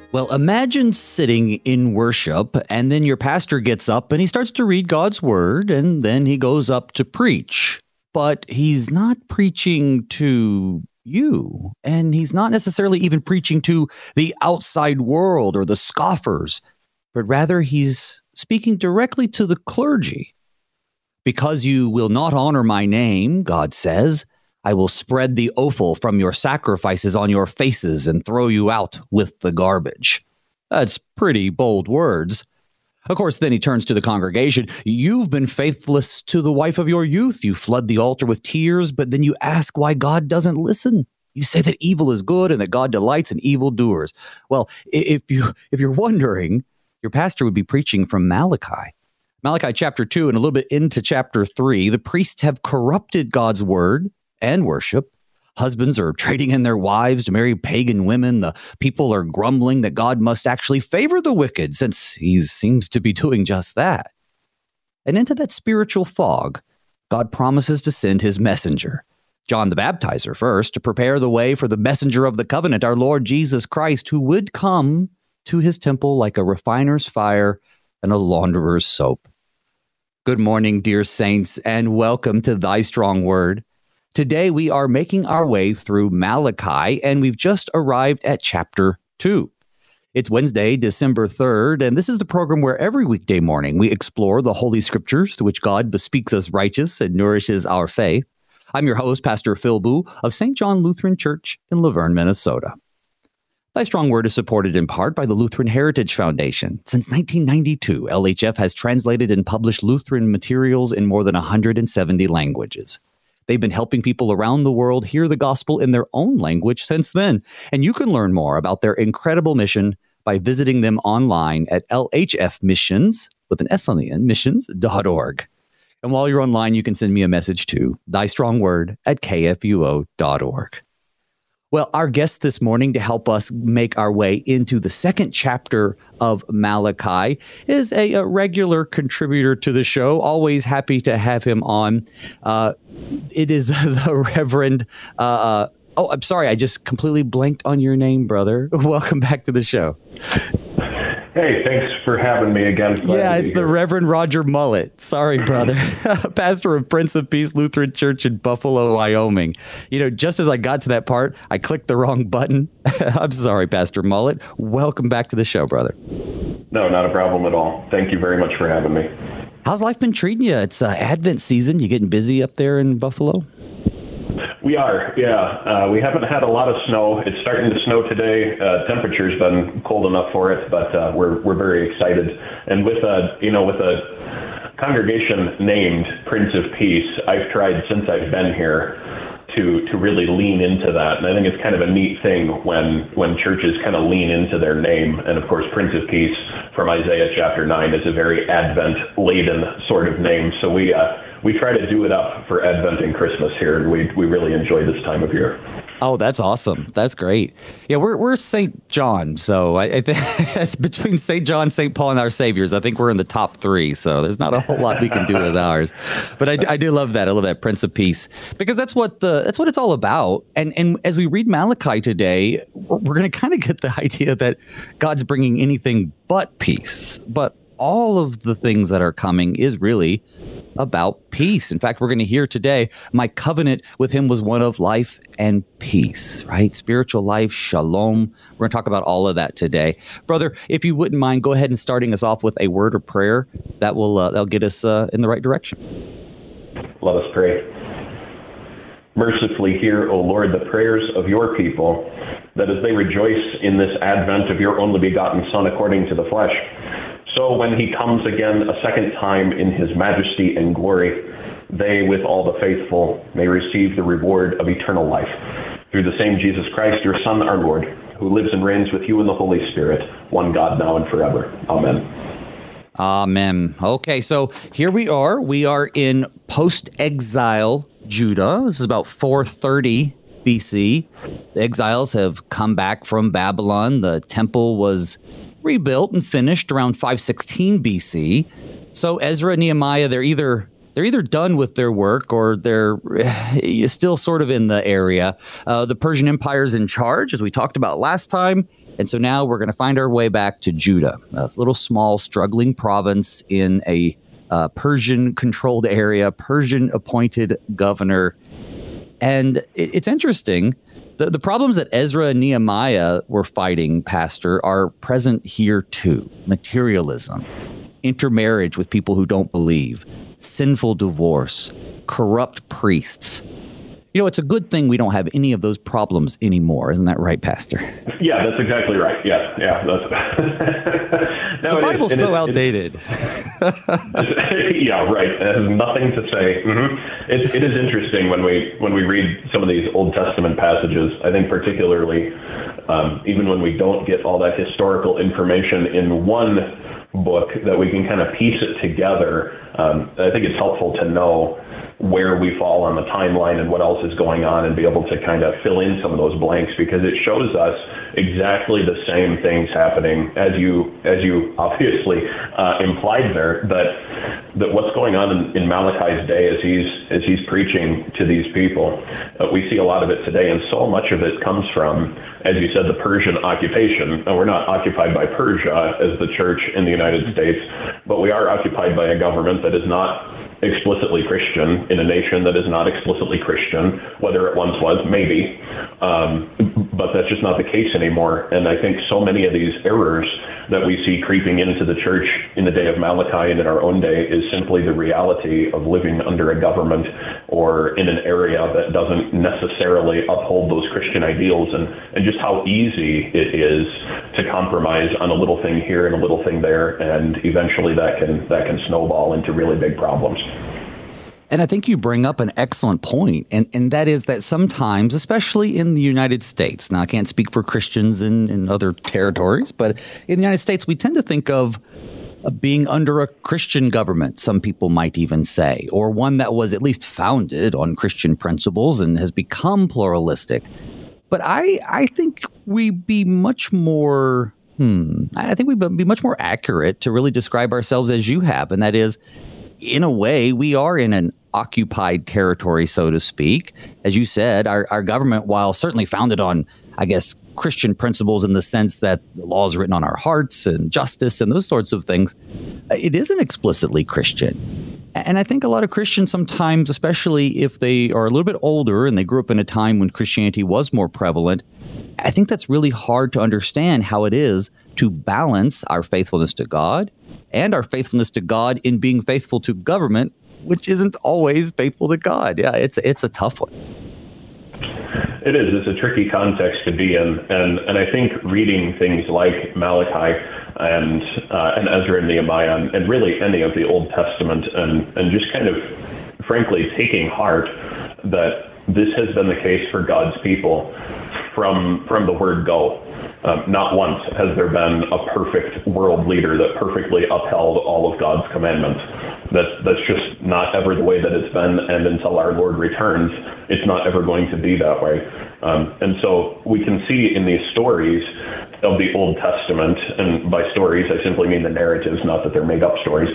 Well, imagine sitting in worship and then your pastor gets up and he starts to read God's word and then he goes up to preach. But he's not preaching to you, and he's not necessarily even preaching to the outside world or the scoffers, but rather he's speaking directly to the clergy. Because you will not honor my name, God says, I will spread the offal from your sacrifices on your faces and throw you out with the garbage. That's pretty bold words. Of course, then he turns to the congregation. You've been faithless to the wife of your youth. You flood the altar with tears, but then you ask why God doesn't listen. You say that evil is good and that God delights in evildoers. Well, if you're wondering, your pastor would be preaching from Malachi. Malachi chapter 2 and a little bit into chapter 3, the priests have corrupted God's word and worship. Husbands are trading in their wives to marry pagan women. The people are grumbling that God must actually favor the wicked since he seems to be doing just that. And into that spiritual fog, God promises to send his messenger, John the Baptizer first, to prepare the way for the messenger of the covenant, our Lord Jesus Christ, who would come to his temple like a refiner's fire and a launderer's soap. Good morning, dear saints, and welcome to Thy Strong Word. Today, we are making our way through Malachi, and we've just arrived at chapter 2. It's Wednesday, December 3rd, and this is the program where every weekday morning we explore the Holy Scriptures through which God bespeaks us righteous and nourishes our faith. I'm your host, Pastor Phil Boo of St. John Lutheran Church in Laverne, Minnesota. Thy Strong Word is supported in part by the Lutheran Heritage Foundation. Since 1992, LHF has translated and published Lutheran materials in more than 170 languages. They've been helping people around the world hear the gospel in their own language since then. And you can learn more about their incredible mission by visiting them online at lhfmissions, with an S on the end, missions.org. And while you're online, you can send me a message to thystrongword@kfuo.org. Well, our guest this morning to help us make our way into the second chapter of Malachi is a regular contributor to the show. Always happy to have him on. It is the Reverend... I'm sorry. I just completely blanked on your name, brother. Welcome back to the show. Hey, thanks for having me again. Yeah, it's the Reverend Roger Mullet. Sorry, brother. Pastor of Prince of Peace Lutheran Church in Buffalo, Wyoming. You know, just as I got to that part, I clicked the wrong button. I'm sorry, Pastor Mullet. Welcome back to the show, brother. No, not a problem at all. Thank you very much for having me. How's life been treating you? It's Advent season. You getting busy up there in Buffalo? We are, yeah. We haven't had a lot of snow. It's starting to snow today. Temperature's been cold enough for it, but we're very excited. And with a congregation named Prince of Peace, I've tried since I've been here to really lean into that. And I think it's kind of a neat thing when churches kind of lean into their name. And of course, Prince of Peace from Isaiah chapter 9 is a very Advent-laden sort of name. So we try to do it up for Advent and Christmas here, and we really enjoy this time of year. Oh, that's awesome. That's great. Yeah, we're St. John, so I think between St. John, St. Paul, and our Saviors, I think we're in the top 3, so there's not a whole lot we can do with ours. But I do love that. I love that Prince of Peace, because that's what it's all about. And as we read Malachi today, we're going to kind of get the idea that God's bringing anything but peace, but all of the things that are coming is really about peace. In fact, we're going to hear today, my covenant with him was one of life and peace, right? Spiritual life, shalom. We're going to talk about all of that today. Brother, if you wouldn't mind, go ahead and starting us off with a word of prayer that will that'll get us in the right direction. Let us pray. Mercifully hear, O Lord, the prayers of your people, that as they rejoice in this advent of your only begotten Son according to the flesh, so when he comes again a second time in his majesty and glory, they, with all the faithful, may receive the reward of eternal life. Through the same Jesus Christ, your Son, our Lord, who lives and reigns with you in the Holy Spirit, one God, now and forever. Amen. Amen. Okay, so here we are. We are in post-exile Judah. This is about 430 BC. The exiles have come back from Babylon. The temple was rebuilt and finished around 516 BC. So Ezra and Nehemiah, they're either done with their work or they're still sort of in the area. The Persian Empire's in charge, as we talked about last time. And so now we're going to find our way back to Judah, a little small, struggling province in a Persian-controlled area, Persian-appointed governor. And it's interesting. The problems that Ezra and Nehemiah were fighting, Pastor, are present here too. Materialism, intermarriage with people who don't believe, sinful divorce, corrupt priests. You know, it's a good thing we don't have any of those problems anymore. Isn't that right, Pastor? Yeah, that's exactly right. Yeah. That's no, the Bible's so outdated. Yeah, right. It has nothing to say. Mm-hmm. It is interesting when we read some of these Old Testament passages. I think particularly, even when we don't get all that historical information in one book, that we can kind of piece it together. I think it's helpful to know where we fall on the timeline and what else is going on, and be able to kind of fill in some of those blanks, because it shows us exactly the same things happening as you obviously implied there, that what's going on in Malachi's day as he's preaching to these people. We see a lot of it today, and so much of it comes from, as you said, the Persian occupation. Now, we're not occupied by Persia as the church in the United States, but we are occupied by a government that is not explicitly Christian, in a nation that is not explicitly Christian, whether it once was, maybe, but that's just not the case anymore. And I think so many of these errors that we see creeping into the church in the day of Malachi and in our own day is simply the reality of living under a government or in an area that doesn't necessarily uphold those Christian ideals, and just how easy it is to compromise on a little thing here and a little thing there, and eventually that can snowball into really big problems. And I think you bring up an excellent point, and that is that sometimes, especially in the United States, now I can't speak for Christians in other territories, but in the United States, we tend to think of being under a Christian government, some people might even say, or one that was at least founded on Christian principles and has become pluralistic. But I think we'd be much more, I think we'd be much more accurate to really describe ourselves as you have, and that is, in a way, we are in an occupied territory, so to speak. As you said, our government, while certainly founded on, I guess, Christian principles in the sense that the law is written on our hearts and justice and those sorts of things, it isn't explicitly Christian. And I think a lot of Christians sometimes, especially if they are a little bit older and they grew up in a time when Christianity was more prevalent, I think that's really hard to understand how it is to balance our faithfulness to God and our faithfulness to God in being faithful to government, which isn't always faithful to God. Yeah, it's a tough one. It is. It's a tricky context to be in, and I think reading things like Malachi and Ezra and Nehemiah, and really any of the Old Testament, and just kind of, frankly, taking heart that this has been the case for God's people from the word go. Not once has there been a perfect world leader that perfectly upheld all of God's commandments. That's just not ever the way that it's been, and until our Lord returns, it's not ever going to be that way. And so we can see in these stories of the Old Testament, and by stories I simply mean the narratives, not that they're made up stories,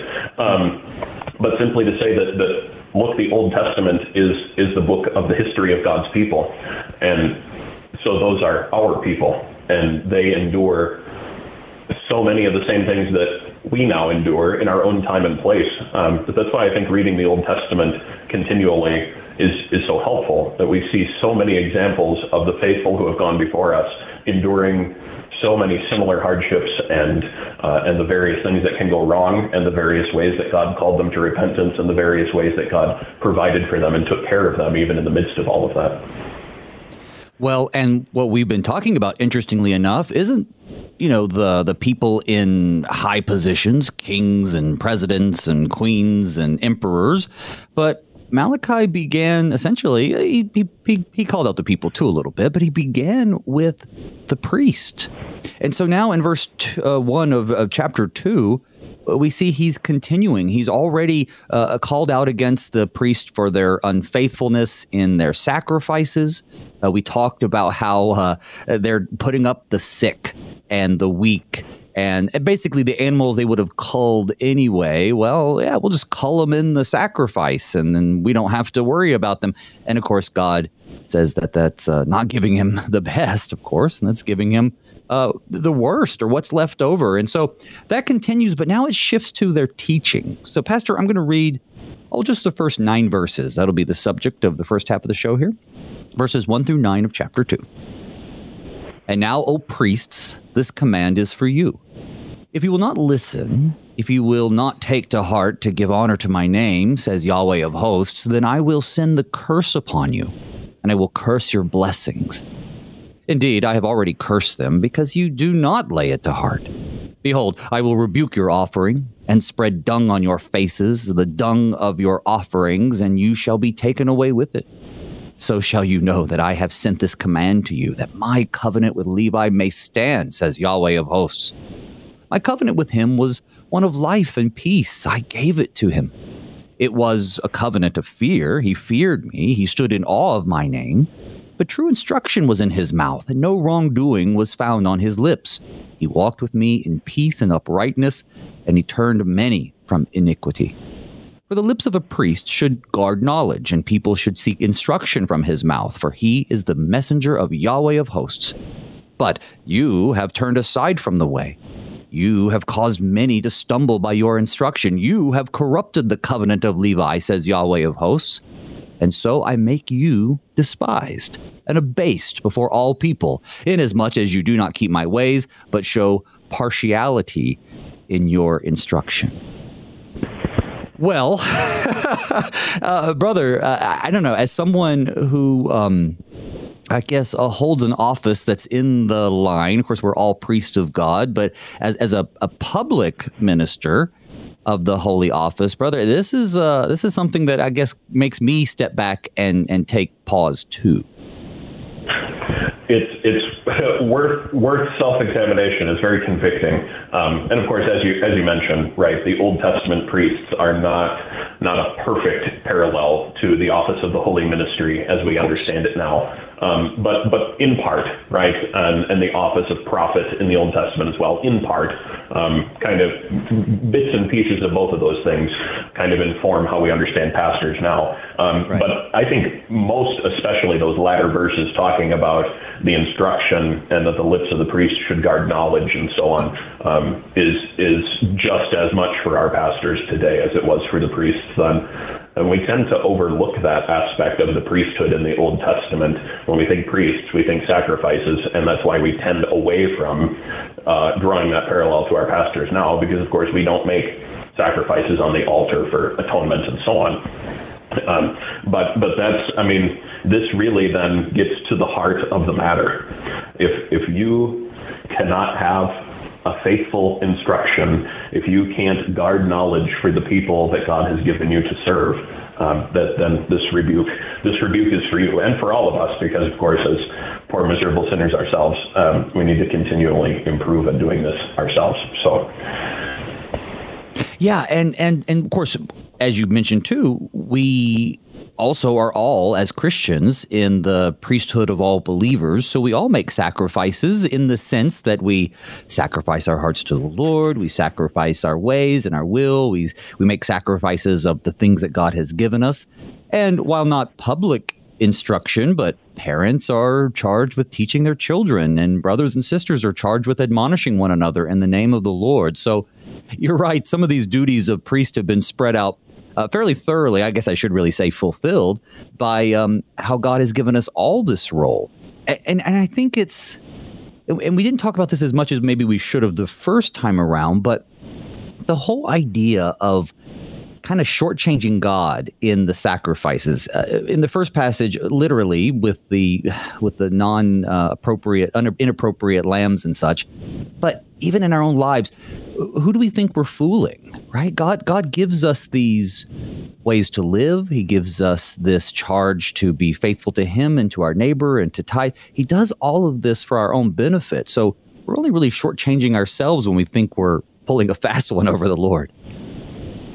but simply to say that look, the Old Testament is the book of the history of God's people, and so those are our people, and they endure so many of the same things that we now endure in our own time and place. But that's why I think reading the Old Testament continually is so helpful, that we see so many examples of the faithful who have gone before us enduring so many similar hardships and the various things that can go wrong, and the various ways that God called them to repentance, and the various ways that God provided for them and took care of them even in the midst of all of that. Well, and what we've been talking about, interestingly enough, isn't, the people in high positions, kings and presidents and queens and emperors, but Malachi began essentially, he called out the people too a little bit, but he began with the priest. And so now in verse 1 of chapter 2, we see he's continuing. He's already called out against the priest for their unfaithfulness in their sacrifices. We talked about how they're putting up the sick and the weak, and basically the animals they would have culled anyway. Well, yeah, we'll just cull them in the sacrifice, and then we don't have to worry about them. And of course, God says that that's not giving him the best, of course, and that's giving him the worst or what's left over. And so that continues, but now it shifts to their teaching. So, Pastor, I'm going to read just the first 9 verses. That'll be the subject of the first half of the show here. Verses 1 through 9 of chapter 2. And now, O priests, this command is for you. If you will not listen, if you will not take to heart to give honor to my name, says Yahweh of hosts, then I will send the curse upon you, and I will curse your blessings. Indeed, I have already cursed them, because you do not lay it to heart. Behold, I will rebuke your offering, and spread dung on your faces, the dung of your offerings, and you shall be taken away with it. So shall you know that I have sent this command to you, that my covenant with Levi may stand, says Yahweh of hosts. My covenant with him was one of life and peace. I gave it to him. It was a covenant of fear. He feared me. He stood in awe of my name. But true instruction was in his mouth, and no wrongdoing was found on his lips. He walked with me in peace and uprightness, and he turned many from iniquity. For the lips of a priest should guard knowledge, and people should seek instruction from his mouth, for he is the messenger of Yahweh of hosts. But you have turned aside from the way. You have caused many to stumble by your instruction. You have corrupted the covenant of Levi, says Yahweh of hosts. And so I make you despised and abased before all people, inasmuch as you do not keep my ways, but show partiality in your instruction. Well, brother, I don't know, as someone who, I guess, holds an office that's in the line, of course, we're all priests of God, but as a public minister of the holy office, brother, this is something that I guess makes me step back and take pause too. It's worth self-examination. It's very convicting, and of course, as you mentioned, right, the Old Testament priests are not a perfect parallel to the office of the holy ministry as we understand it now. But in part, right, and the office of prophet in the Old Testament as well, in part, kind of bits and pieces of both of those things kind of inform how we understand pastors now. Right. But I think most, especially those latter verses talking about the instruction and that the lips of the priest should guard knowledge and so on, is just as much for our pastors today as it was for the priests then. And we tend to overlook that aspect of the priesthood in the Old Testament. When we think priests, we think sacrifices, and that's why we tend away from drawing that parallel to our pastors now, because, of course, we don't make sacrifices on the altar for atonement and so on. But that's, I mean, this really then gets to the heart of the matter. If you cannot have a faithful instruction, if you can't guard knowledge for the people that God has given you to serve, then this rebuke is for you and for all of us, because, of course, as poor miserable sinners ourselves, we need to continually improve in doing this ourselves. So, yeah, and of course, as you mentioned too, we also are all, as Christians, in the priesthood of all believers. So we all make sacrifices in the sense that we sacrifice our hearts to the Lord. We sacrifice our ways and our will. We make sacrifices of the things that God has given us. And while not public instruction, but parents are charged with teaching their children, and brothers and sisters are charged with admonishing one another in the name of the Lord. So you're right. Some of these duties of priests have been spread out fairly thoroughly, I guess I should really say fulfilled, by how God has given us all this role. And I think it's, and we didn't talk about this as much as maybe we should have the first time around, but the whole idea of kind of shortchanging God in the sacrifices. In the first passage, literally with the inappropriate lambs and such. But even in our own lives, who do we think we're fooling, right? God gives us these ways to live. He gives us this charge to be faithful to him and to our neighbor and to tithe. He does all of this for our own benefit. So we're only really shortchanging ourselves when we think we're pulling a fast one over the Lord.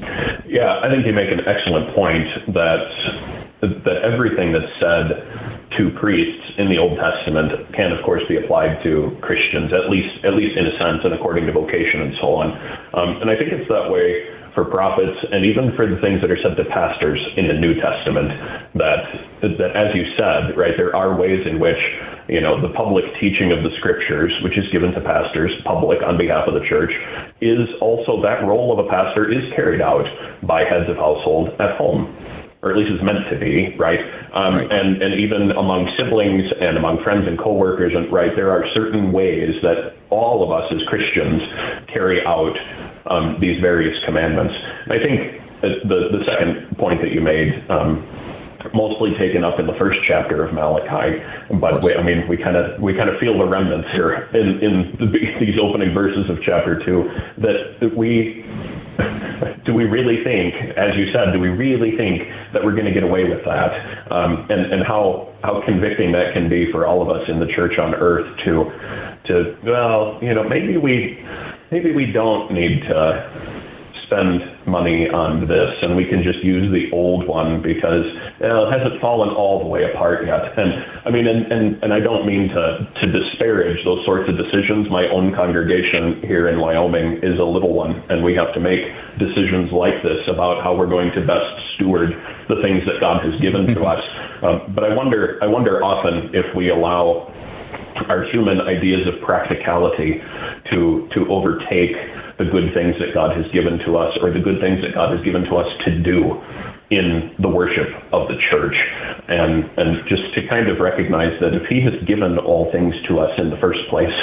Yeah, I think you make an excellent point that everything that's said to priests in the Old Testament can, of course, be applied to Christians, at least in a sense, and according to vocation and so on. And I think it's that way for prophets, and even for the things that are said to pastors in the New Testament, that as you said, right, there are ways in which, the public teaching of the scriptures, which is given to pastors, public on behalf of the church, is also that role of a pastor is carried out by heads of household at home, or at least is meant to be, right? Right. And even among siblings and among friends and coworkers, and right, there are certain ways that all of us as Christians carry out these various commandments. And I think the second point that you made, mostly taken up in the first chapter of Malachi, but we kind of feel the remnants here in these opening verses of chapter 2. Do we really think, as you said, that we're going to get away with that? And how convicting that can be for all of us in the church on earth to maybe we don't need to spend money on this, and we can just use the old one because it hasn't fallen all the way apart yet. And I don't mean to disparage those sorts of decisions. My own congregation here in Wyoming is a little one, and we have to make decisions like this about how we're going to best steward the things that God has given to us. But I wonder often if we allow our human ideas of practicality to overtake the good things that God has given to us, or the good things that God has given to us to do in the worship of the church, and just to kind of recognize that if he has given all things to us in the first place,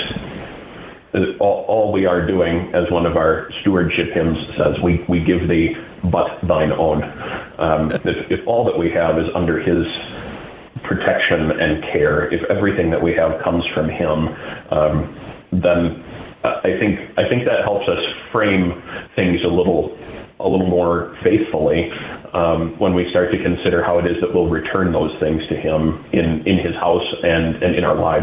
all we are doing, as one of our stewardship hymns says, we give thee but thine own. If all that we have is under his protection and care, if everything that we have comes from him, then I think that helps us frame things a little more faithfully when we start to consider how it is that we'll return those things to him in his house and in our lives.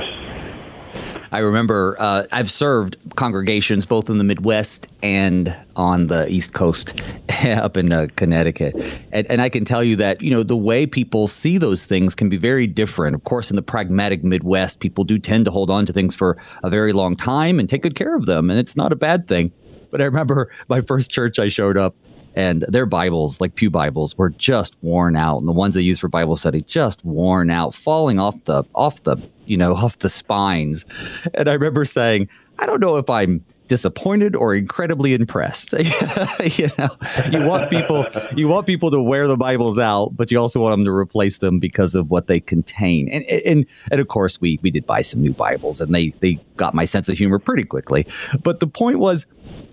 I remember I've served congregations both in the Midwest and on the East Coast up in Connecticut. And I can tell you that, the way people see those things can be very different. Of course, in the pragmatic Midwest, people do tend to hold on to things for a very long time and take good care of them. And it's not a bad thing. But I remember my first church I showed up, and their Bibles, like pew Bibles, were just worn out, and the ones they use for Bible study just worn out, falling off the spines. And I remember saying, I don't know if I'm disappointed or incredibly impressed. You want people to wear the Bibles out, but you also want them to replace them because of what they contain. And of course, we did buy some new Bibles, and they got my sense of humor pretty quickly. But the point was,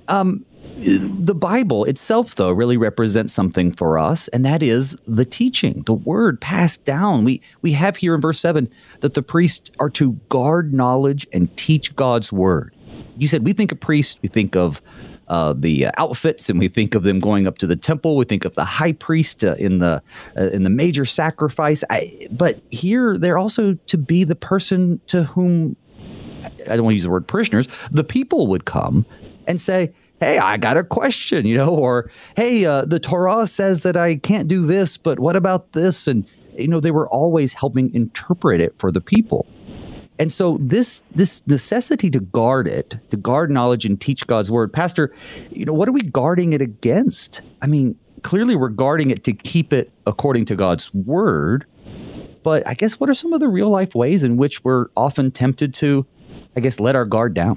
the Bible itself, though, really represents something for us, and that is the teaching, the word passed down. We have here in verse 7 that the priests are to guard knowledge and teach God's word. You said we think of priests, we think of the outfits, and we think of them going up to the temple. We think of the high priest in the major sacrifice. But here, they're also to be the person to whom, I don't want to use the word parishioners, the people would come and say, hey, I got a question, or, hey, the Torah says that I can't do this, but what about this? And, they were always helping interpret it for the people. And so this necessity to guard it, to guard knowledge and teach God's word, Pastor, what are we guarding it against? I mean, clearly we're guarding it to keep it according to God's word. But I guess what are some of the real life ways in which we're often tempted to, let our guard down?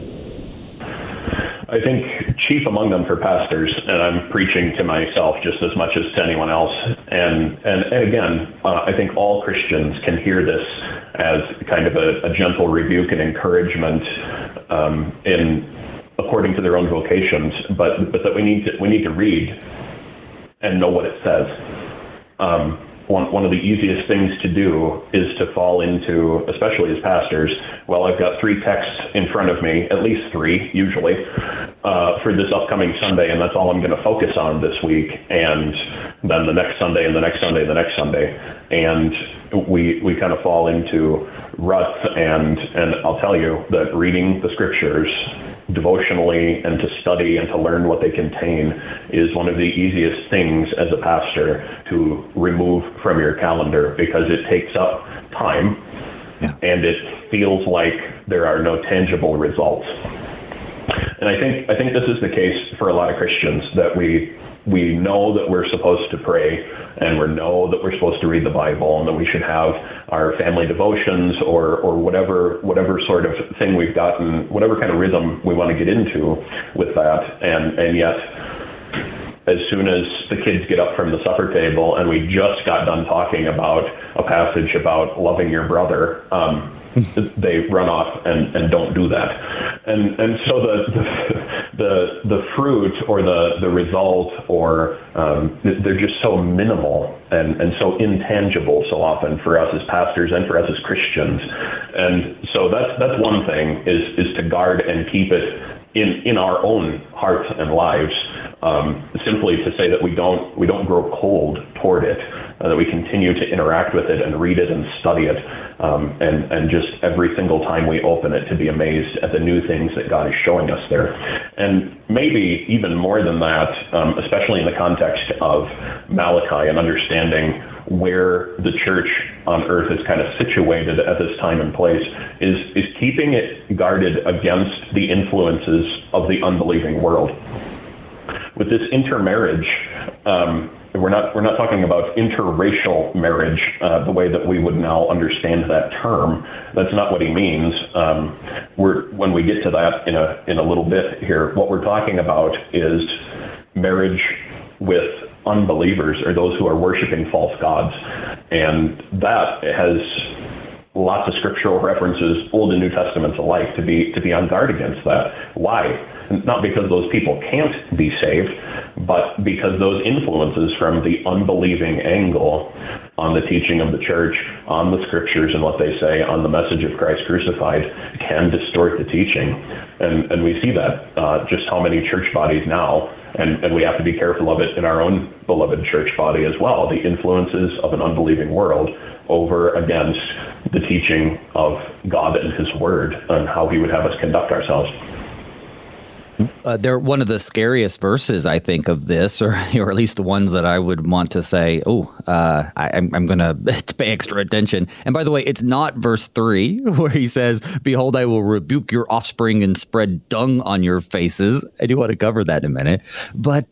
I think chief among them for pastors, and I'm preaching to myself just as much as to anyone else. And again, I think all Christians can hear this as kind of a gentle rebuke and encouragement according to their own vocations, but that we need to read and know what it says. One of the easiest things to do is to fall into, especially as pastors, well, I've got 3 texts in front of me, at least 3 usually, for this upcoming Sunday, and that's all I'm going to focus on this week, and then the next Sunday, and the next Sunday, and the next Sunday. And we kind of fall into ruts, and I'll tell you that reading the scriptures devotionally and to study and to learn what they contain is one of the easiest things as a pastor to to remove from your calendar because it takes up time and it feels like there are no tangible results. And I think this is the case for a lot of Christians, that we know that we're supposed to pray, and we know that we're supposed to read the Bible, and that we should have our family devotions or whatever sort of thing we've gotten, whatever kind of rhythm we want to get into with that. And yet, as soon as the kids get up from the supper table and we just got done talking about a passage about loving your brother, they run off and don't do that. And so the fruit or the result or they're just so minimal and so intangible so often for us as pastors and for us as Christians. And so that's one thing, is to guard and keep it in our own hearts and lives, simply to say that we don't grow cold toward it, that we continue to interact with it and read it and study it, and just every single time we open it to be amazed at the new things that God is showing us there. And maybe even more than that, especially in the context of Malachi and understanding where the church on earth is kind of situated at this time and place, is keeping it guarded against the influences of the unbelieving world. With this intermarriage, we're not talking about interracial marriage the way that we would now understand that term. That's not what he means. When we get to that in a little bit here, what we're talking about is marriage with unbelievers, or those who are worshiping false gods, and that has lots of scriptural references, Old and New Testaments alike, to be on guard against that. Why? Not because those people can't be saved, but because those influences from the unbelieving angle on the teaching of the church, on the scriptures and what they say, on the message of Christ crucified, can distort the teaching. And we see that just how many church bodies now, and we have to be careful of it in our own beloved church body as well, the influences of an unbelieving world over against the teaching of God and his word and how he would have us conduct ourselves. They're one of the scariest verses, I think, of this, or at least the ones that I would want to say, I'm going to pay extra attention. And by the way, it's not verse 3 where he says, "Behold, I will rebuke your offspring and spread dung on your faces." I do want to cover that in a minute. But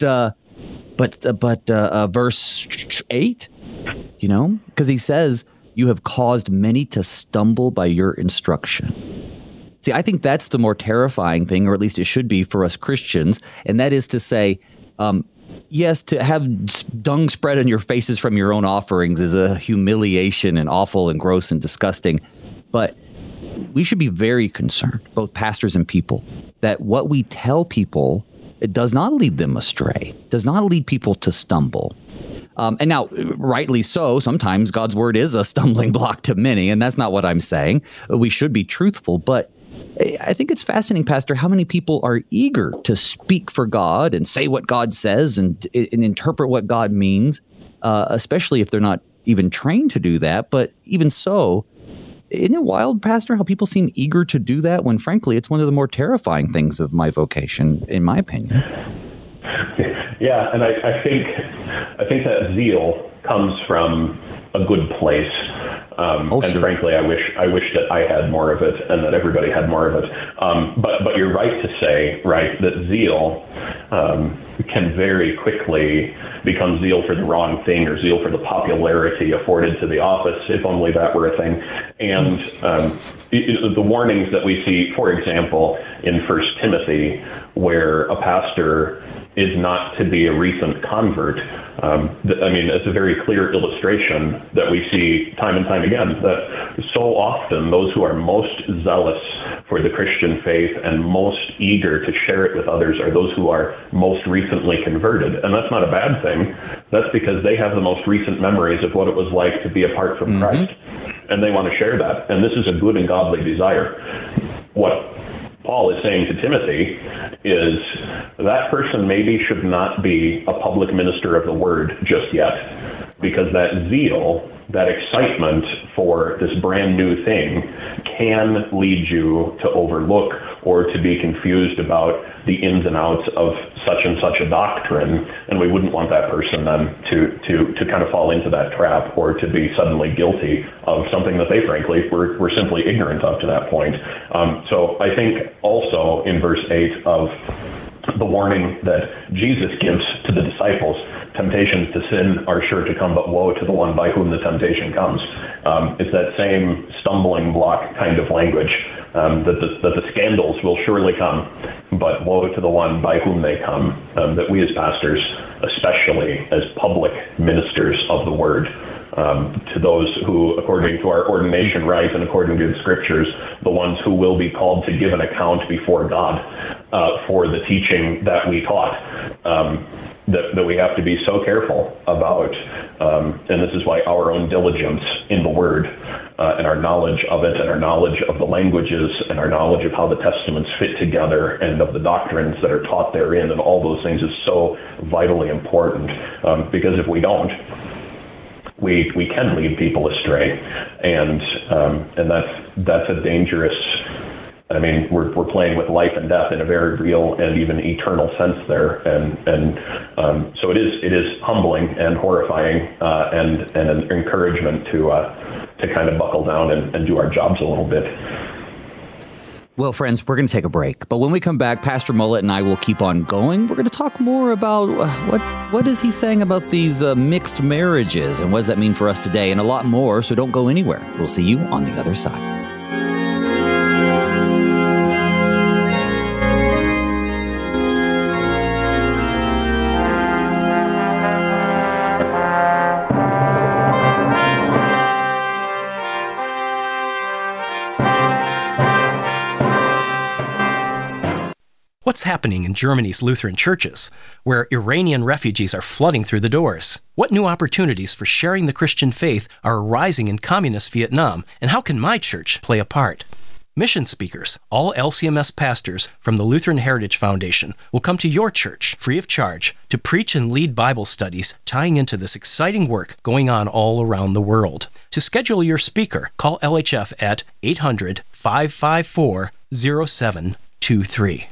verse 8, because he says, "You have caused many to stumble by your instruction." See, I think that's the more terrifying thing, or at least it should be for us Christians, and that is to say, yes, to have dung spread on your faces from your own offerings is a humiliation and awful and gross and disgusting, but we should be very concerned, both pastors and people, that what we tell people, it does not lead them astray, does not lead people to stumble. And now, rightly so, sometimes God's word is a stumbling block to many, and that's not what I'm saying. We should be truthful, but I think it's fascinating, Pastor, how many people are eager to speak for God and say what God says and interpret what God means, especially if they're not even trained to do that. But even so, isn't it wild, Pastor, how people seem eager to do that when, frankly, it's one of the more terrifying things of my vocation, in my opinion? Yeah, and I think that zeal comes from a good place. And frankly, I wish that I had more of it and that everybody had more of it. But you're right to say, that zeal can very quickly become zeal for the wrong thing, or zeal for the popularity afforded to the office, if only that were a thing. And the warnings that we see, for example, in 1 Timothy, where a pastor is not to be a recent convert. It's a very clear illustration that we see time and time again, that so often those who are most zealous for the Christian faith and most eager to share it with others are those who are most recently converted. And that's not a bad thing. That's because they have the most recent memories of what it was like to be apart from Christ. And they want to share that. And this is a good and godly desire. What Paul is saying to Timothy is that person maybe should not be a public minister of the word just yet, because that zeal, that excitement for this brand new thing can lead you to overlook or to be confused about the ins and outs of such and such a doctrine, and we wouldn't want that person then to kind of fall into that trap or to be suddenly guilty of something that they frankly were simply ignorant of to that point. So I think also in verse 8 of the warning that Jesus gives to the disciples, temptations to sin are sure to come, but woe to the one by whom the temptation comes. It's that same stumbling block kind of language, that the scandals will surely come, but woe to the one by whom they come, that we as pastors, especially as public ministers of the word, to those who, according to our ordination rites and according to the scriptures, the ones who will be called to give an account before God for the teaching that we taught, that we have to be so careful about, and this is why our own diligence in the word and our knowledge of it and our knowledge of the languages and our knowledge of how the testaments fit together and of the doctrines that are taught therein and all those things is so vitally important, because if we don't, we can lead people astray, and that's a dangerous. I mean, we're playing with life and death in a very real and even eternal sense there, and so it is humbling and horrifying, and an encouragement to kind of buckle down and do our jobs a little bit. Well, friends, we're going to take a break, but when we come back, Pastor Mullet and I will keep on going. We're going to talk more about what is he saying about these mixed marriages, and what does that mean for us today, and a lot more, so don't go anywhere. We'll see you on the other side. What's happening in Germany's Lutheran churches, where Iranian refugees are flooding through the doors? What new opportunities for sharing the Christian faith are arising in communist Vietnam, and how can my church play a part? Mission speakers, all LCMS pastors from the Lutheran Heritage Foundation, will come to your church free of charge to preach and lead Bible studies tying into this exciting work going on all around the world. To schedule your speaker, call LHF at 800-554-0723.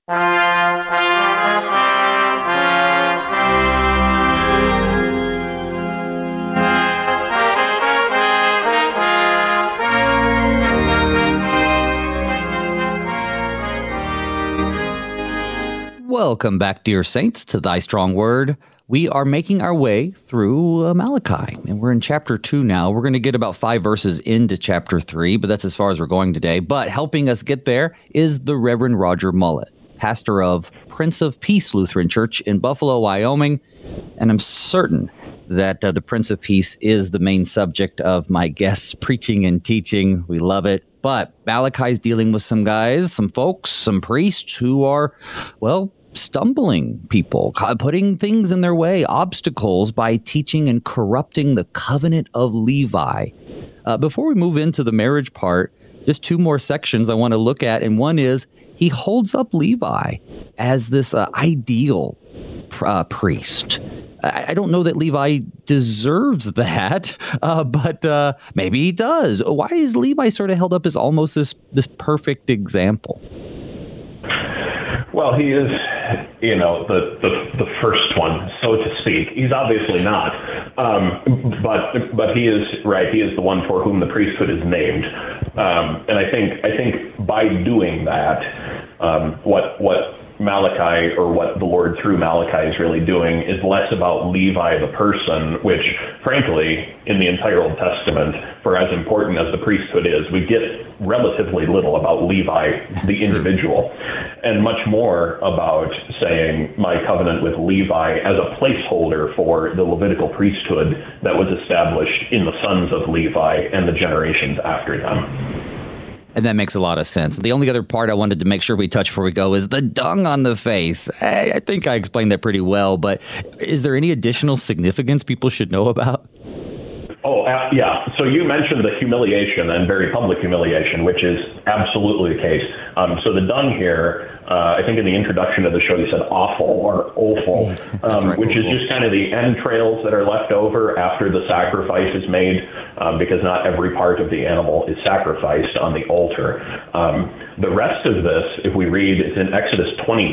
Welcome back, dear saints, to Thy Strong Word. We are making our way through Malachi, and we're in chapter 2 now. We're going to get about 5 verses into chapter 3, but that's as far as we're going today. But helping us get there is the Reverend Roger Mullet, pastor of Prince of Peace Lutheran Church in Buffalo, Wyoming. And I'm certain that the Prince of Peace is the main subject of my guest's preaching and teaching. We love it. But Malachi's dealing with some guys, some folks, some priests who are, well, stumbling people, putting things in their way, obstacles by teaching and corrupting the covenant of Levi. Before we move into the marriage part, just 2 more sections I want to look at. And one is he holds up Levi as this ideal priest. I don't know that Levi deserves that, but maybe he does. Why is Levi sort of held up as almost this perfect example? Well, he is, the first one, so to speak. He's obviously not, but he is right. He is the one for whom the priesthood is named, and I think by doing that, what Malachi, or what the Lord through Malachi is really doing, is less about Levi the person, which, frankly, in the entire Old Testament, for as important as the priesthood is, we get relatively little about Levi the individual, and much more about saying my covenant with Levi as a placeholder for the Levitical priesthood that was established in the sons of Levi and the generations after them. And that makes a lot of sense. The only other part I wanted to make sure we touch before we go is the dung on the face. I think I explained that pretty well, but is there any additional significance people should know about? Yeah. So you mentioned the humiliation and very public humiliation, which is absolutely the case. So the dung here, I think in the introduction of the show, you said awful or awful, right, which is just kind of the entrails that are left over after the sacrifice is made, because not every part of the animal is sacrificed on the altar. The rest of this, if we read, it's in Exodus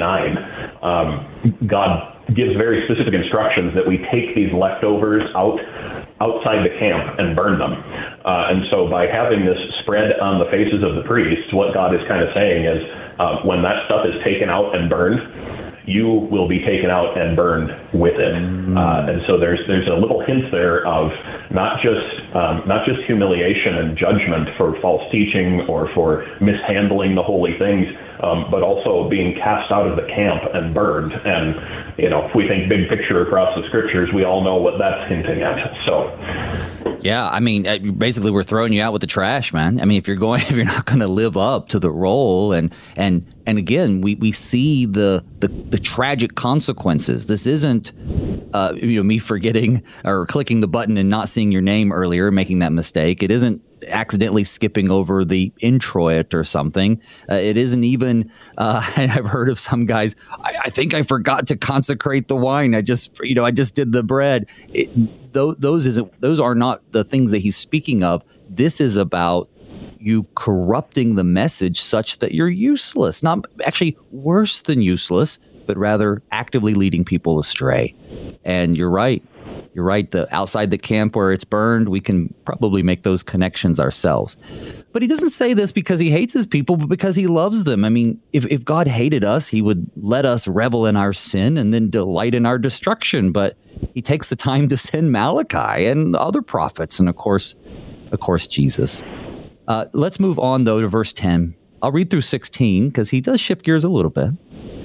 29, God gives very specific instructions that we take these leftovers outside the camp and burn them. And so by having this spread on the faces of the priests, what God is kind of saying is, when that stuff is taken out and burned, you will be taken out and burned with it. And so there's a little hint there of not just humiliation and judgment for false teaching or for mishandling the holy things, but also being cast out of the camp and burned. And if we think big picture across the scriptures, we all know what that's hinting at. So, yeah, I mean, basically, we're throwing you out with the trash, man. I mean, if you're not going to live up to the role, and again, we see the tragic consequences. This isn't me forgetting or clicking the button and not seeing your name earlier, making that mistake. It isn't accidentally skipping over the introit or something. It isn't even, and I've heard of some guys, I think I forgot to consecrate the wine. I just did the bread. Those are not the things that he's speaking of. This is about you corrupting the message such that you're useless, not actually worse than useless, but rather actively leading people astray. And you're right. You're right. Outside the camp where it's burned, we can probably make those connections ourselves. But he doesn't say this because he hates his people, but because he loves them. I mean, if God hated us, he would let us revel in our sin and then delight in our destruction. But he takes the time to send Malachi and other prophets, and of course, Jesus. Let's move on, though, to verse 10. I'll read through 16 because he does shift gears a little bit.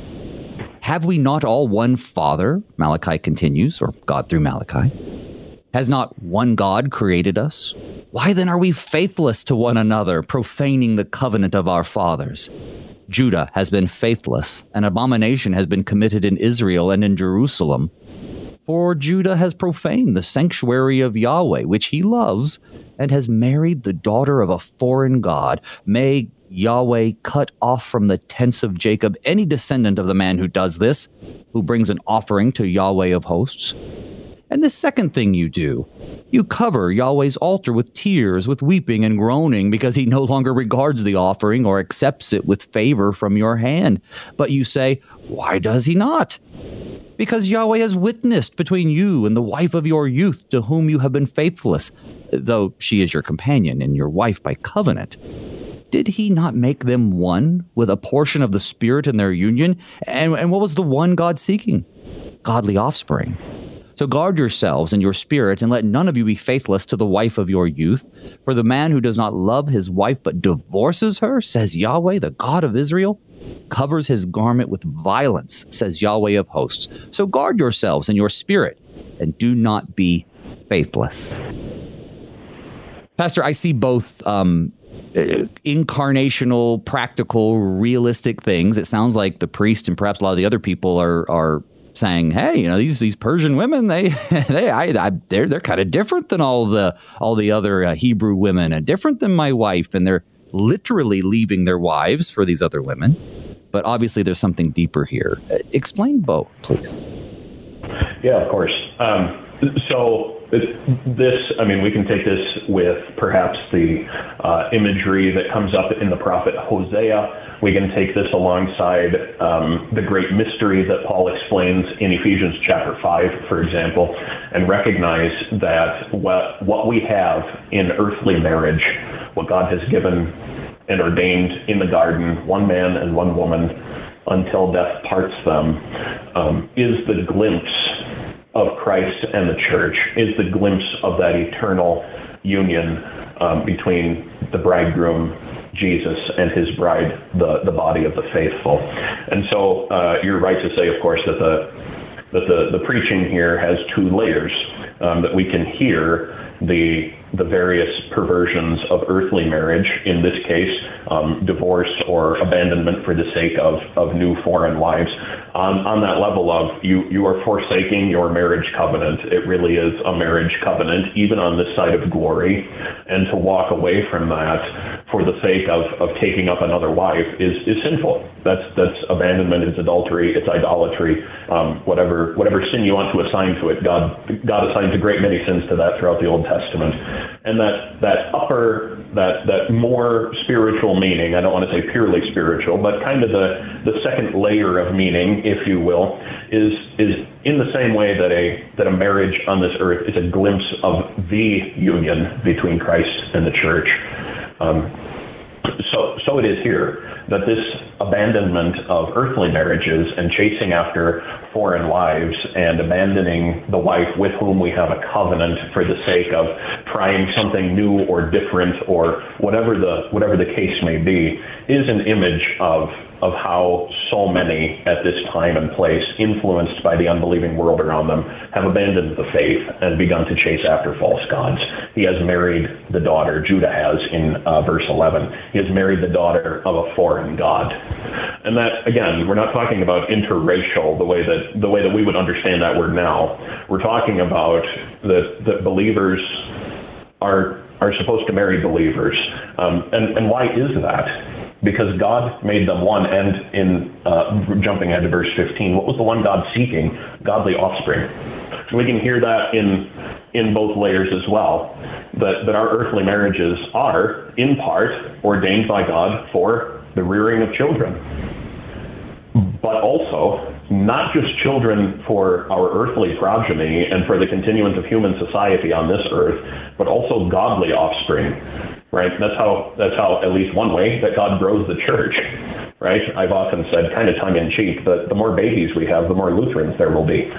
Have we not all one Father? Malachi continues, or God through Malachi. Has not one God created us? Why then are we faithless to one another, profaning the covenant of our fathers? Judah has been faithless. An abomination has been committed in Israel and in Jerusalem. For Judah has profaned the sanctuary of Yahweh, which he loves, and has married the daughter of a foreign god. May Yahweh cut off from the tents of Jacob any descendant of the man who does this, who brings an offering to Yahweh of hosts. And the second thing you do, you cover Yahweh's altar with tears, with weeping and groaning, because he no longer regards the offering or accepts it with favor from your hand. But you say, why does he not? Because Yahweh has witnessed between you and the wife of your youth, to whom you have been faithless, though she is your companion and your wife by covenant. Did he not make them one with a portion of the Spirit in their union? And what was the one God seeking? Godly offspring. So guard yourselves and your spirit, and let none of you be faithless to the wife of your youth. For the man who does not love his wife but divorces her, says Yahweh, the God of Israel, covers his garment with violence, says Yahweh of hosts. So guard yourselves and your spirit, and do not be faithless. Pastor, I see both incarnational, practical, realistic things. It sounds like the priest and perhaps a lot of the other people are saying, hey, these Persian women, they're kind of different than all the other Hebrew women, and different than my wife, and they're literally leaving their wives for these other women. But obviously, there's something deeper here. Explain both, please. Yeah, of course. So we can take this with perhaps the imagery that comes up in the prophet Hosea. We can take this alongside the great mystery that Paul explains in Ephesians chapter 5, for example, and recognize that what we have in earthly marriage, what God has given and ordained in the garden, one man and one woman, until death parts them, is the glimpse of Christ and the church, is the glimpse of that eternal union between the bridegroom, Jesus, and his bride, the body of the faithful. And so you're right to say, of course, that the preaching here has two layers, that we can hear the the various perversions of earthly marriage, in this case, divorce or abandonment for the sake of new foreign wives, on that level of you are forsaking your marriage covenant. It really is a marriage covenant, even on this side of glory, and to walk away from that for the sake of taking up another wife is sinful. That's abandonment, it's adultery, it's idolatry, whatever sin you want to assign to it. God assigns a great many sins to that throughout the Old Testament. And that more spiritual meaning, I don't want to say purely spiritual, but kind of the second layer of meaning, if you will, is in the same way that a marriage on this earth is a glimpse of the union between Christ and the church. So it is here that this abandonment of earthly marriages and chasing after foreign wives and abandoning the wife with whom we have a covenant for the sake of trying something new or different or whatever the case may be is an image of how so many at this time and place, influenced by the unbelieving world around them, have abandoned the faith and begun to chase after false gods. He has married the daughter, Judah has in verse 11. He has married the daughter of a foreign god. And that, again, we're not talking about interracial the way that we would understand that word now. We're talking about that believers are supposed to marry believers. And why is that? Because God made them one, and in jumping ahead to verse 15, what was the one God seeking? Godly offspring. We can hear that in both layers as well, that our earthly marriages are, in part, ordained by God for the rearing of children. But also, not just children for our earthly progeny and for the continuance of human society on this earth, but also godly offspring. Right? That's how, at least one way, that God grows the church. Right? I've often said, kind of tongue-in-cheek, that the more babies we have, the more Lutherans there will be.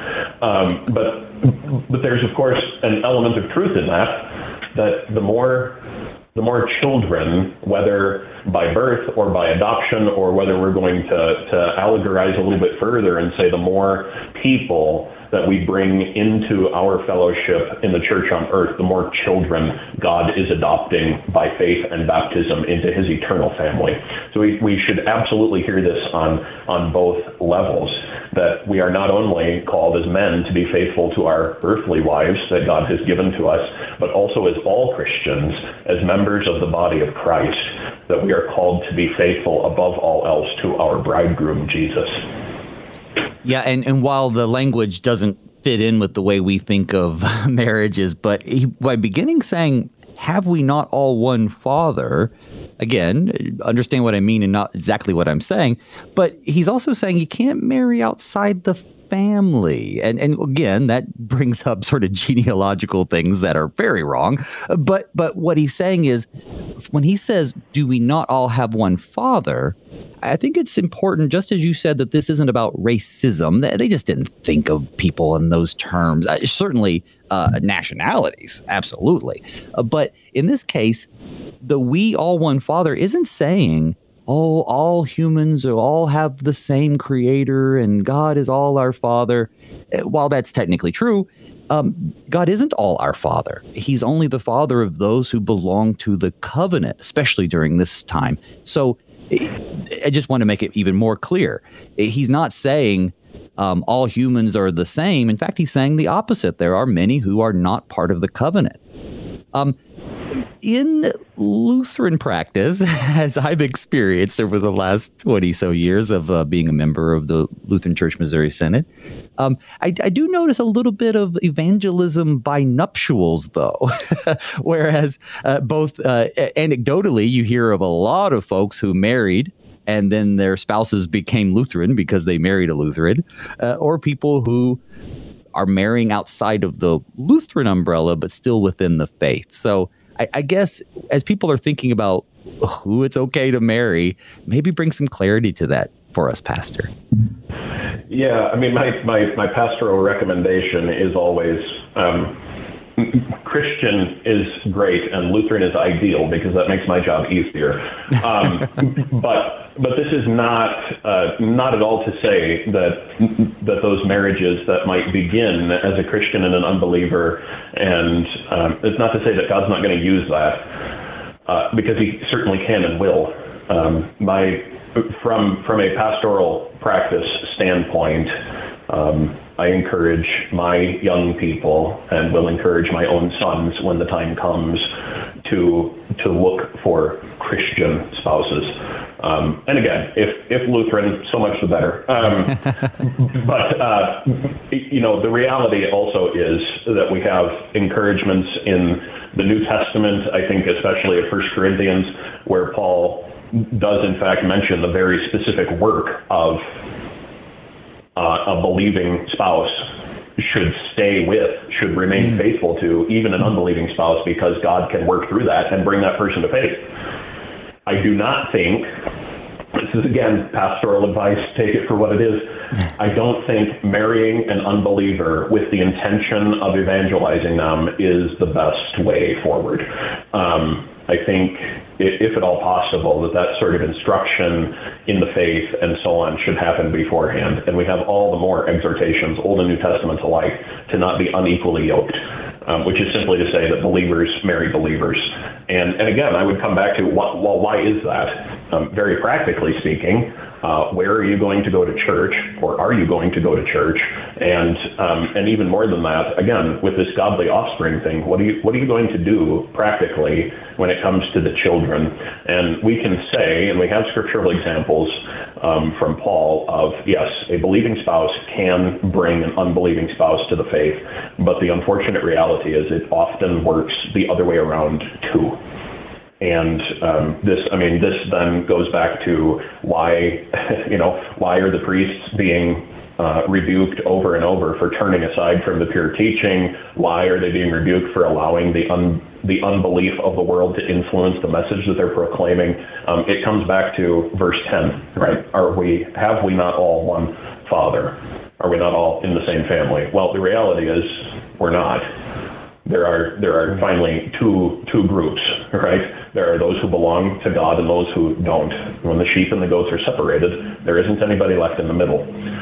But there's, of course, an element of truth in that the more children, whether by birth or by adoption, or whether we're going to allegorize a little bit further and say the more people that we bring into our fellowship in the church on earth, the more children God is adopting by faith and baptism into his eternal family. So we should absolutely hear this on both levels, that we are not only called as men to be faithful to our earthly wives that God has given to us, but also as all Christians, as members of the body of Christ, that we are called to be faithful above all else to our bridegroom, Jesus. Yeah, and while the language doesn't fit in with the way we think of marriages, but by beginning saying, have we not all one Father? Again, understand what I mean and not exactly what I'm saying, but he's also saying you can't marry outside the family. And again, that brings up sort of genealogical things that are very wrong. But what he's saying is, when he says, do we not all have one Father? I think it's important, just as you said, that this isn't about racism. They just didn't think of people in those terms. Certainly nationalities, absolutely. But in this case, the we all one Father isn't saying, oh, all humans all have the same creator and God is all our Father. While that's technically true, God isn't all our Father. He's only the Father of those who belong to the covenant, especially during this time. So I just want to make it even more clear. He's not saying all humans are the same. In fact, he's saying the opposite. There are many who are not part of the covenant. In Lutheran practice, as I've experienced over the last 20-so years of being a member of the Lutheran Church Missouri Synod, I do notice a little bit of evangelism by nuptials, though. Whereas both anecdotally, you hear of a lot of folks who married and then their spouses became Lutheran because they married a Lutheran, or people who are marrying outside of the Lutheran umbrella, but still within the faith. So I guess as people are thinking about who it's okay to marry, maybe bring some clarity to that for us, Pastor. Yeah, I mean, my pastoral recommendation is always Christian is great and Lutheran is ideal because that makes my job easier. But this is not at all to say that those marriages that might begin as a Christian and an unbeliever, and it's not to say that God's not going to use that, because He certainly can and will. From a pastoral practice standpoint, I encourage my young people, and will encourage my own sons when the time comes, to look for Christian spouses. And again, if Lutheran, so much the better. But the reality also is that we have encouragements in the New Testament, I think especially at 1 Corinthians, where Paul does in fact mention the very specific work of a believing spouse should remain faithful to even an unbelieving spouse, because God can work through that and bring that person to faith. I do not think, this is again pastoral advice, take it for what it is, I don't think marrying an unbeliever with the intention of evangelizing them is the best way forward. I think, if at all possible, that sort of instruction in the faith and so on should happen beforehand. And we have all the more exhortations, Old and New Testaments alike, to not be unequally yoked, which is simply to say that believers marry believers. And again, I would come back to, well, why is that? Very practically speaking, where are you going to go to church, or are you going to go to church? And even more than that, again, with this godly offspring thing, what are you going to do practically when it comes to the children? And we can say, and we have scriptural examples from Paul of, yes, a believing spouse can bring an unbelieving spouse to the faith, but the unfortunate reality is it often works the other way around too. And this then goes back to why are the priests being rebuked over and over for turning aside from the pure teaching? Why are they being rebuked for allowing the unbelief of the world to influence the message that they're proclaiming? It comes back to verse 10, right? Have we not all one Father? Are we not all in the same family? Well, the reality is we're not. There are finally two groups, right? There are those who belong to God and those who don't. When the sheep and the goats are separated, there isn't anybody left in the middle.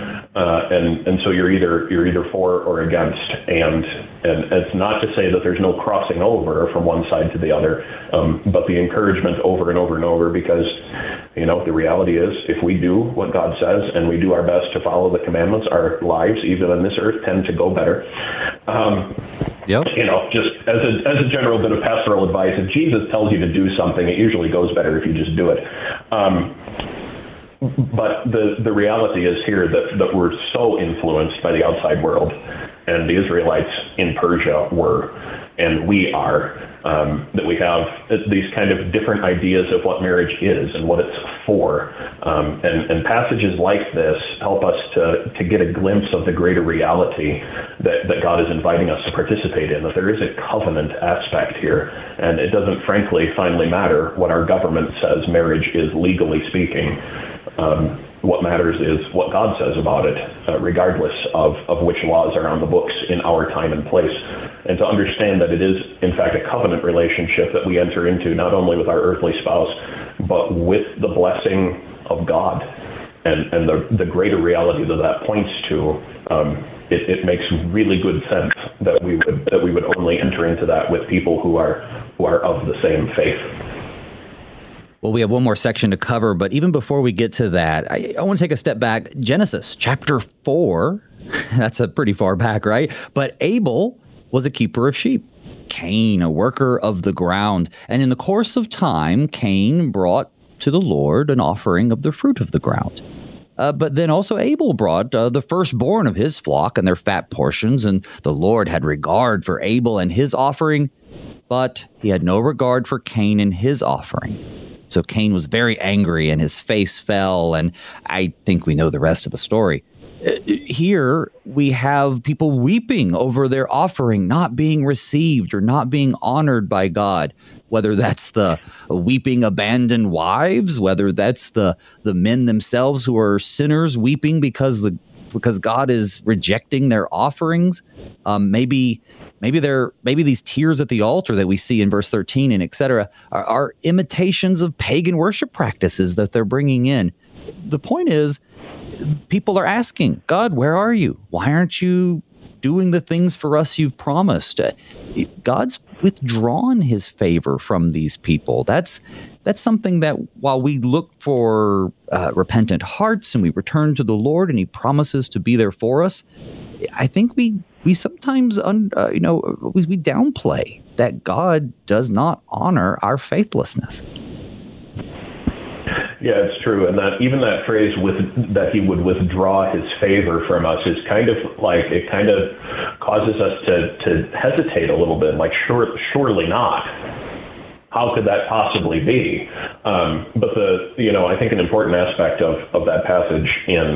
And so you're either for or against, and it's not to say that there's no crossing over from one side to the other, but the encouragement over and over and over, because the reality is, if we do what God says and we do our best to follow the commandments, our lives, even on this earth, tend to go better. Just as a general bit of pastoral advice, if Jesus tells you to do something, it usually goes better if you just do it. But the reality is here that we're so influenced by the outside world, and the Israelites in Persia were, and we are, that we have these kind of different ideas of what marriage is and what it's for. And passages like this help us to get a glimpse of the greater reality that God is inviting us to participate in, that there is a covenant aspect here. And it doesn't, frankly, finally matter what our government says marriage is, legally speaking. What matters is what God says about it, regardless of which laws are on the books in our time and place. And to understand that it is, in fact, a covenant relationship that we enter into, not only with our earthly spouse, but with the blessing of God. And the greater reality that points to, it makes really good sense that we would only enter into that with people who are of the same faith. Well, we have one more section to cover, but even before we get to that, I want to take a step back. Genesis chapter 4, that's a pretty far back, right? But Abel was a keeper of sheep, Cain a worker of the ground. And in the course of time, Cain brought to the Lord an offering of the fruit of the ground. But then also Abel brought the firstborn of his flock and their fat portions, and the Lord had regard for Abel and his offering, but he had no regard for Cain and his offering. So Cain was very angry and his face fell, and I think we know the rest of the story. Here we have people weeping over their offering not being received or not being honored by God, whether that's the weeping abandoned wives, whether that's the men themselves who are sinners weeping because God is rejecting their offerings. Maybe Maybe these tears at the altar that we see in verse 13 and etc. are imitations of pagan worship practices that they're bringing in. The point is, people are asking, God, where are you? Why aren't you doing the things for us you've promised? God's withdrawn his favor from these people. That's something that while we look for repentant hearts and we return to the Lord and he promises to be there for us, I think we sometimes we downplay that God does not honor our faithlessness. Yeah, it's true. And that even that phrase that he would withdraw his favor from us is kind of like, it kind of causes us to hesitate a little bit, like surely not. How could that possibly be? But I think an important aspect of that passage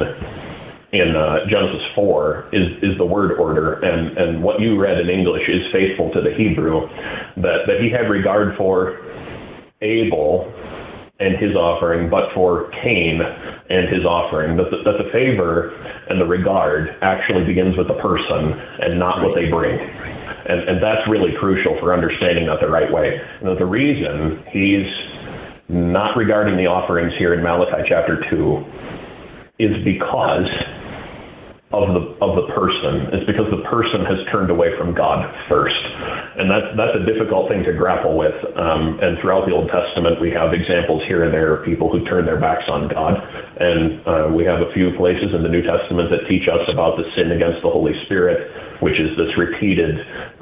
in Genesis 4 is the word order, and what you read in English is faithful to the Hebrew, that he had regard for Abel and his offering, but for Cain and his offering, that the favor and the regard actually begins with the person and not what they bring. And that's really crucial for understanding that the right way. And the reason he's not regarding the offerings here in Malachi chapter 2 is because of the person. It's because the person has turned away from God first. And that's a difficult thing to grapple with. And throughout the Old Testament, we have examples here and there of people who turn their backs on God. And we have a few places in the New Testament that teach us about the sin against the Holy Spirit, which is this repeated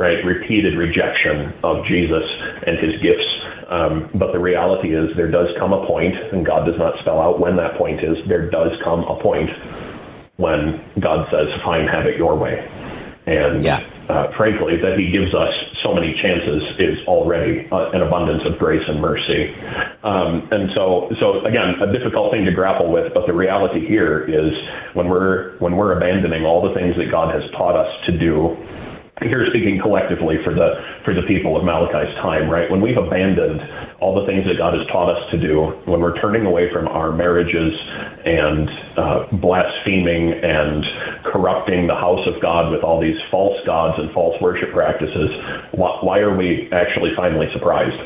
rejection of Jesus and his gifts. But the reality is there does come a point, and God does not spell out when that point is, there does come a point when God says, fine, have it your way. And frankly, that he gives us so many chances is already an abundance of grace and mercy. And so again, a difficult thing to grapple with, but the reality here is when we're abandoning all the things that God has taught us to do, here speaking collectively for the people of Malachi's time, right? When we've abandoned all the things that God has taught us to do, when we're turning away from our marriages and blaspheming and corrupting the house of God with all these false gods and false worship practices, why are we actually finally surprised?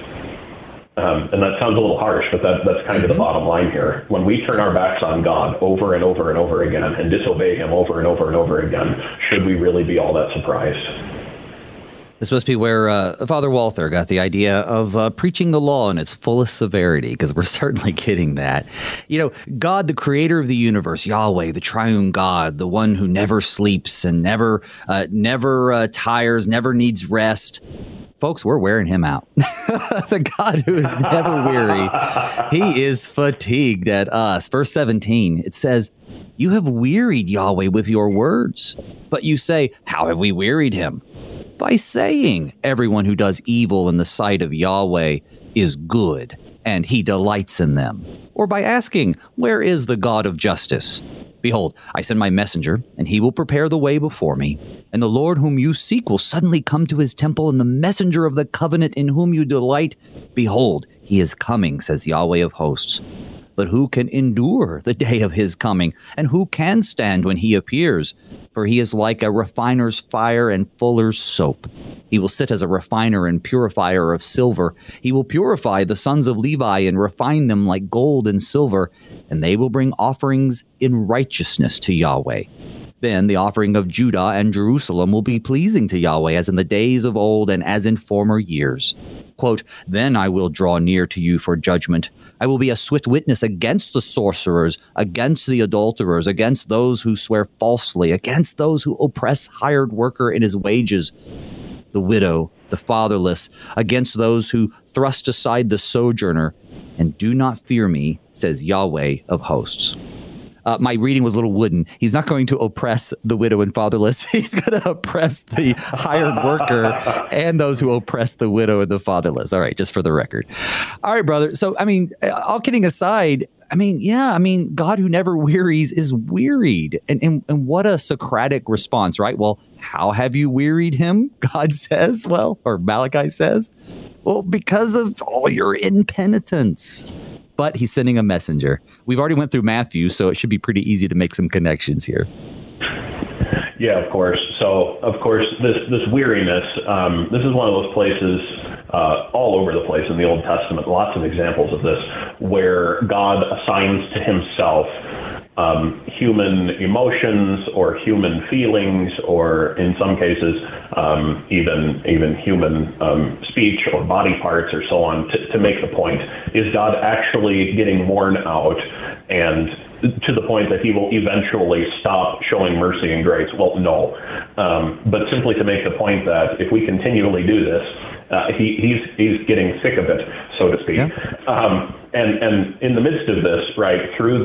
And that sounds a little harsh, but that's kind of the bottom line here. When we turn our backs on God over and over and over again and disobey him over and over and over again, should we really be all that surprised? This must be where Father Walther got the idea of preaching the law in its fullest severity, because we're certainly getting that. God, the creator of the universe, Yahweh, the triune God, the one who never sleeps and never tires, never needs rest. Folks, we're wearing him out. The God who is never weary, he is fatigued at us. Verse 17, it says, you have wearied Yahweh with your words. But you say, how have we wearied him? By saying, everyone who does evil in the sight of Yahweh is good, and he delights in them. Or by asking, where is the God of justice? Behold, I send my messenger, and he will prepare the way before me. And the Lord whom you seek will suddenly come to his temple, and the messenger of the covenant in whom you delight, behold, he is coming, says Yahweh of hosts. But who can endure the day of his coming? And who can stand when he appears? For he is like a refiner's fire and fuller's soap. He will sit as a refiner and purifier of silver. He will purify the sons of Levi and refine them like gold and silver, and they will bring offerings in righteousness to Yahweh. Then the offering of Judah and Jerusalem will be pleasing to Yahweh as in the days of old and as in former years. Quote, then I will draw near to you for judgment. I will be a swift witness against the sorcerers, against the adulterers, against those who swear falsely, against those who oppress hired worker in his wages, the widow, the fatherless, against those who thrust aside the sojourner, and do not fear me, says Yahweh of hosts. My reading was a little wooden. He's not going to oppress the widow and fatherless. He's going to oppress the hired worker and those who oppress the widow and the fatherless. All right, just for the record. All right, brother. So, all kidding aside, God who never wearies is wearied. And what a Socratic response, right? Well, how have you wearied him? God says, or Malachi says, well, because of all your impenitence. But he's sending a messenger. We've already went through Matthew, so it should be pretty easy to make some connections here. Yeah, of course. So, of course, this weariness, this is one of those places all over the place in the Old Testament, lots of examples of this, where God assigns to himself human emotions or human feelings, or in some cases, even human speech or body parts or so on, to make the point. Is God actually getting worn out and to the point that he will eventually stop showing mercy and grace? Well, no. But simply to make the point that if we continually do this, he's getting sick of it, so to speak. Yeah. And in the midst of this, right, through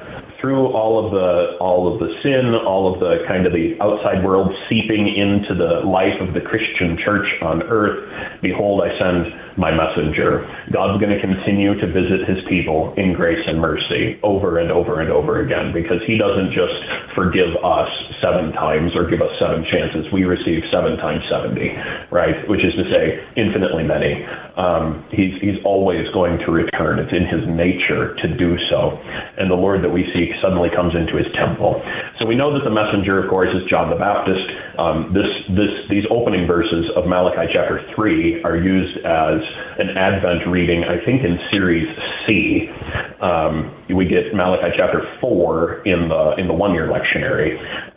all of the sin, all of the kind of the outside world seeping into the life of the Christian church on earth, behold, I send my messenger. God's going to continue to visit his people in grace and mercy over and over and over again, because he doesn't just forgive us 7 times or give us 7 chances. We receive 7 times 70, right? Which is to say, infinitely many. He's always going to return. It's in his nature to do so. And the Lord that we seek suddenly comes into his temple. So we know that the messenger, of course, is John the Baptist. These opening verses of Malachi chapter 3 are used as an Advent reading, I think, in Series C. We get Malachi chapter 4 in the 1-year lectionary.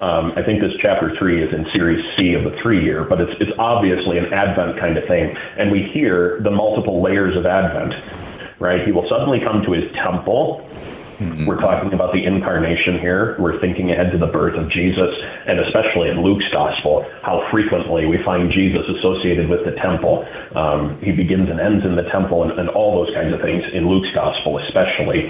I think this chapter 3 is in Series C of the 3-year, but it's obviously an Advent kind of thing. And we hear the multiple layers of Advent, right? He will suddenly come to his temple. We're talking about the incarnation here. We're thinking ahead to the birth of Jesus, and especially in Luke's gospel, how frequently we find Jesus associated with the temple. He begins and ends in the temple, and all those kinds of things in Luke's gospel especially.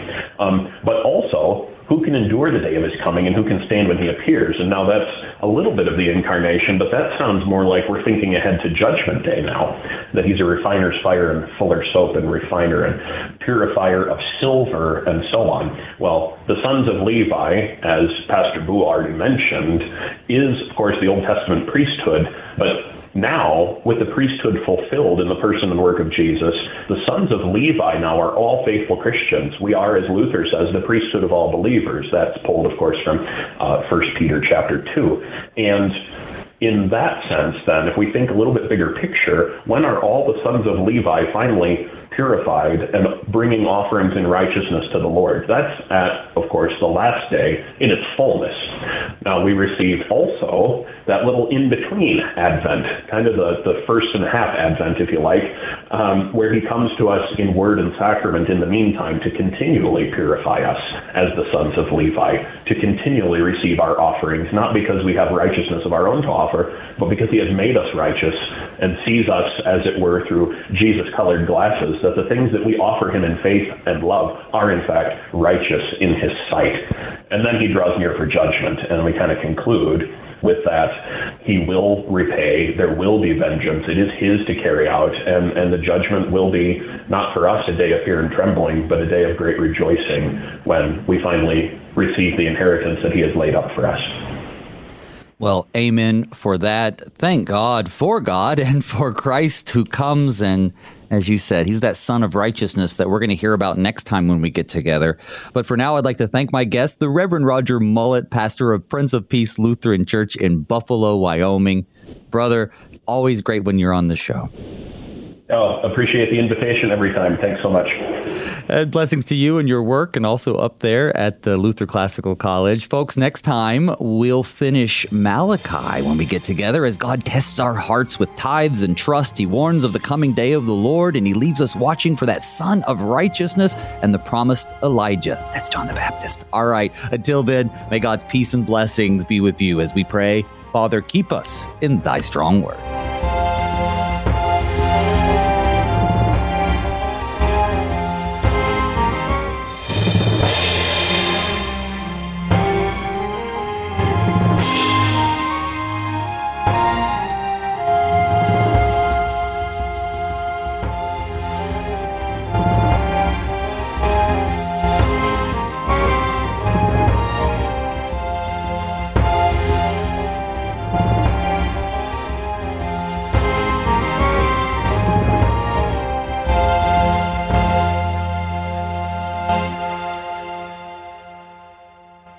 But also, who can endure the day of his coming, and who can stand when he appears? And now that's a little bit of the incarnation, but that sounds more like we're thinking ahead to Judgment Day now, that he's a refiner's fire and fuller's soap and refiner and purifier of silver and so on. Well, the sons of Levi, as Pastor Boo already mentioned, is, of course, the Old Testament priesthood, but now, with the priesthood fulfilled in the person and work of Jesus, the sons of Levi now are all faithful Christians. We are, as Luther says, the priesthood of all believers. That's pulled, of course, from 1 Peter chapter 2. And in that sense, then, if we think a little bit bigger picture, when are all the sons of Levi finally purified and bringing offerings in righteousness to the Lord? That's at, of course, the last day in its fullness. Now, we receive also that little in-between Advent, kind of the first and a half Advent, if you like, where he comes to us in word and sacrament in the meantime to continually purify us as the sons of Levi, to continually receive our offerings, not because we have righteousness of our own to offer, but because he has made us righteous and sees us, as it were, through Jesus-colored glasses, that the things that we offer him in faith and love are, in fact, righteous in his sight. And then he draws near for judgment, and we kind of conclude with that he will repay, there will be vengeance, it is his to carry out, and the judgment will be not for us a day of fear and trembling, but a day of great rejoicing when we finally receive the inheritance that he has laid up for us. Well, amen for that. Thank God for God and for Christ who comes, and as you said, he's that son of righteousness that we're going to hear about next time when we get together. But for now, I'd like to thank my guest, the Reverend Roger Mullet, pastor of Prince of Peace Lutheran Church in Buffalo, Wyoming. Brother, always great when you're on the show. Oh, appreciate the invitation every time. Thanks so much. And blessings to you and your work, and also up there at the Luther Classical College. Folks, next time we'll finish Malachi when we get together as God tests our hearts with tithes and trust. He warns of the coming day of the Lord, and he leaves us watching for that Son of Righteousness and the promised Elijah. That's John the Baptist. All right. Until then, may God's peace and blessings be with you as we pray. Father, keep us in thy strong word.